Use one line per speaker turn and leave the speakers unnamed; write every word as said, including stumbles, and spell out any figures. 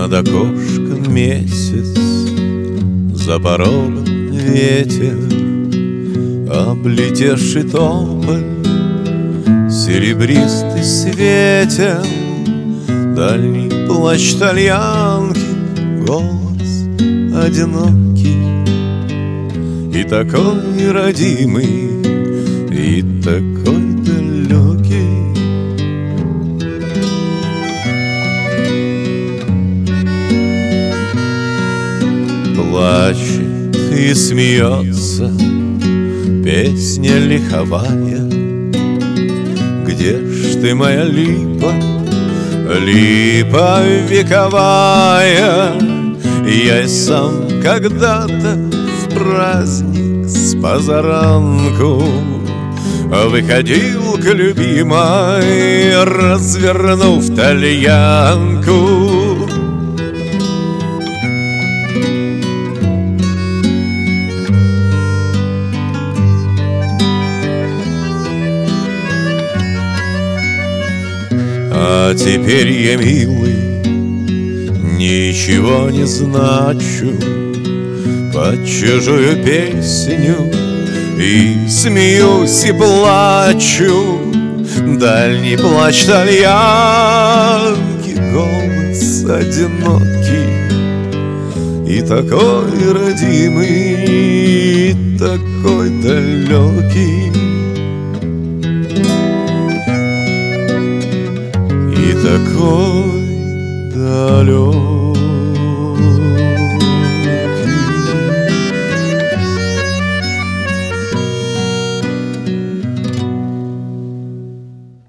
Над окошком месяц, за порогом ветер, облетевший тополь серебристый светен, дальний плач тальянки, голос одинокий, и такой родимый, и такой далекий. Плачет и смеется песня лиховая. Где ж ты, моя липа, липа вековая? Я и сам когда-то в праздник с позаранку выходил к любимой, развернув тальянку. А теперь я, милый, ничего не значу, под чужую песню и смеюсь и плачу. Дальний плач тальянки, голос одинокий, и такой родимый, и такой далекий, и такой далекий.